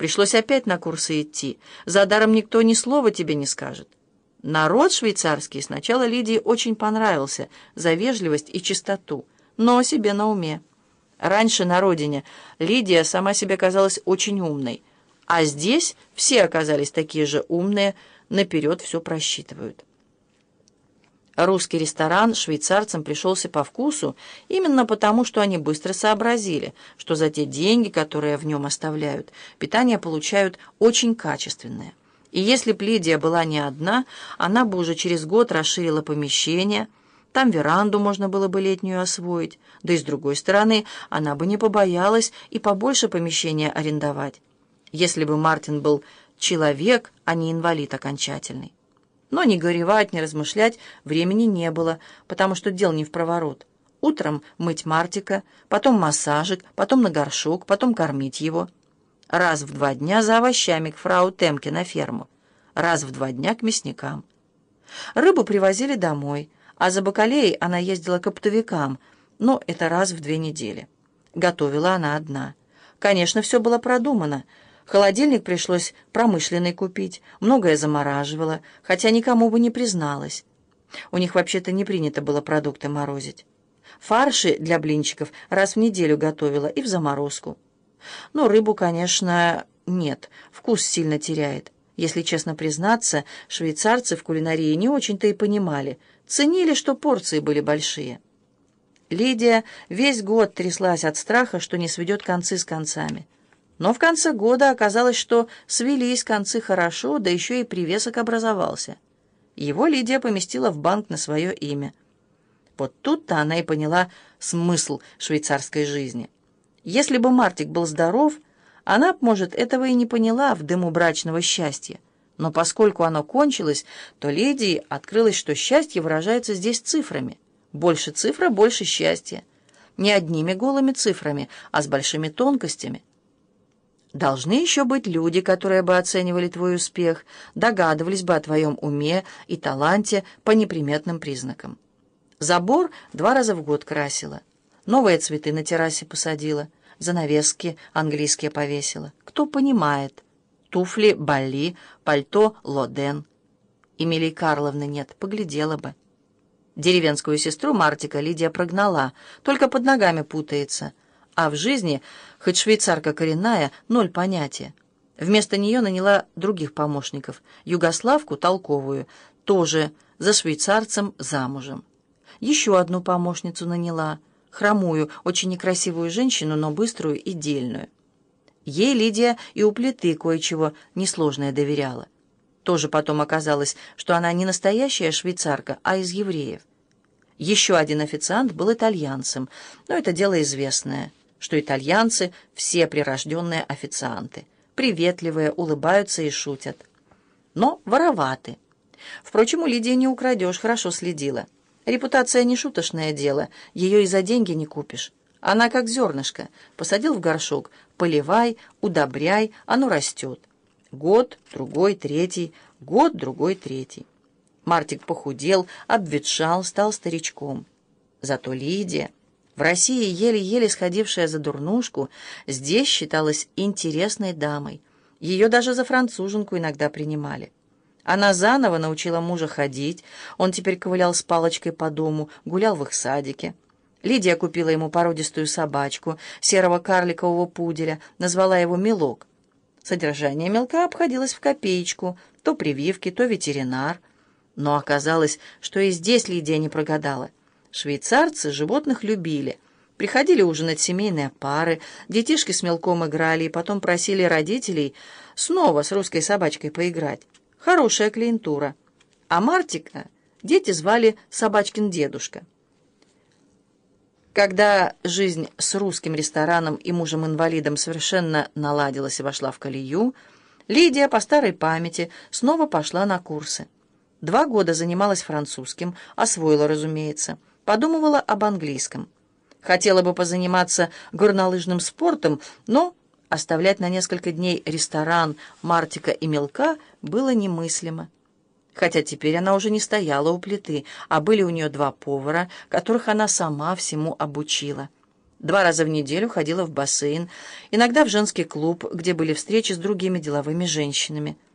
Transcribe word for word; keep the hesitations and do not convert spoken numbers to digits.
Пришлось опять на курсы идти. За даром никто ни слова тебе не скажет. Народ швейцарский сначала Лидии очень понравился за вежливость и чистоту, но себе на уме. Раньше на родине Лидия сама себе казалась очень умной, а здесь все оказались такие же умные, наперед все просчитывают. Русский ресторан швейцарцам пришелся по вкусу именно потому, что они быстро сообразили, что за те деньги, которые в нем оставляют, питание получают очень качественное. И если б Лидия была не одна, она бы уже через год расширила помещение, там веранду можно было бы летнюю освоить, да и с другой стороны, она бы не побоялась и побольше помещения арендовать, если бы Мартин был человек, а не инвалид окончательный. Но ни горевать, ни размышлять времени не было, потому что дел не впроворот. Утром мыть Мартика, потом массажик, потом на горшок, потом кормить его. Раз в два дня за овощами к фрау Темке на ферму, раз в два дня к мясникам. Рыбу привозили домой, а за бакалеей она ездила к оптовикам, но это раз в две недели. Готовила она одна. Конечно, все было продумано. Холодильник пришлось промышленный купить, многое замораживала, хотя никому бы не призналась. У них вообще-то не принято было продукты морозить. Фарши для блинчиков раз в неделю готовила и в заморозку. Но рыбу, конечно, нет, вкус сильно теряет. Если честно признаться, швейцарцы в кулинарии не очень-то и понимали, ценили, что порции были большие. Лидия весь год тряслась от страха, что не сведет концы с концами. Но в конце года оказалось, что свелись концы хорошо, да еще и привесок образовался. Его Лидия поместила в банк на свое имя. Вот тут-то она и поняла смысл швейцарской жизни. Если бы Мартик был здоров, она, может, этого и не поняла в дыму брачного счастья. Но поскольку оно кончилось, то Лидии открылось, что счастье выражается здесь цифрами. Больше цифра, больше счастья. Не одними голыми цифрами, а с большими тонкостями. Должны еще быть люди, которые бы оценивали твой успех, догадывались бы о твоем уме и таланте по неприметным признакам. Забор два раза в год красила. Новые цветы на террасе посадила, занавески английские повесила. Кто понимает? Туфли Балли, пальто Лоден. Эмилии Карловны нет, поглядела бы. Деревенскую сестру Мартика Лидия прогнала, только под ногами путается. А в жизни, хоть швейцарка коренная, ноль понятия. Вместо нее наняла других помощников, югославку толковую, тоже за швейцарцем замужем. Еще одну помощницу наняла, хромую, очень некрасивую женщину, но быструю и дельную. Ей Лидия и у плиты кое-чего несложное доверяла. Тоже потом оказалось, что она не настоящая швейцарка, а из евреев. Еще один официант был итальянцем, но это дело известное, что итальянцы все прирожденные официанты, приветливые, улыбаются и шутят. Но вороваты. Впрочем, у Лидии не украдешь, хорошо следила. Репутация не шуточное дело, ее и за деньги не купишь. Она как зернышко, посадил в горшок, поливай, удобряй, оно растет. Год, другой, третий, год, другой, третий. Мартик похудел, обветшал, стал старичком. Зато Лидия, в России еле-еле сходившая за дурнушку, здесь считалась интересной дамой. Ее даже за француженку иногда принимали. Она заново научила мужа ходить, он теперь ковылял с палочкой по дому, гулял в их садике. Лидия купила ему породистую собачку, серого карликового пуделя, назвала его Милок. Содержание мелка обходилось в копеечку, то прививки, то ветеринар. Но оказалось, что и здесь Лидия не прогадала. Швейцарцы животных любили. Приходили ужинать семейные пары, детишки с мелком играли и потом просили родителей снова с русской собачкой поиграть. Хорошая клиентура. А Мартика дети звали Собачкин дедушка. Когда жизнь с русским рестораном и мужем-инвалидом совершенно наладилась и вошла в колею, Лидия по старой памяти снова пошла на курсы. Два года занималась французским, освоила, разумеется, подумывала об английском. Хотела бы позаниматься горнолыжным спортом, но оставлять на несколько дней ресторан Мартика и Мелка было немыслимо. Хотя теперь она уже не стояла у плиты, а были у нее два повара, которых она сама всему обучила. Два раза в неделю ходила в бассейн, иногда в женский клуб, где были встречи с другими деловыми женщинами.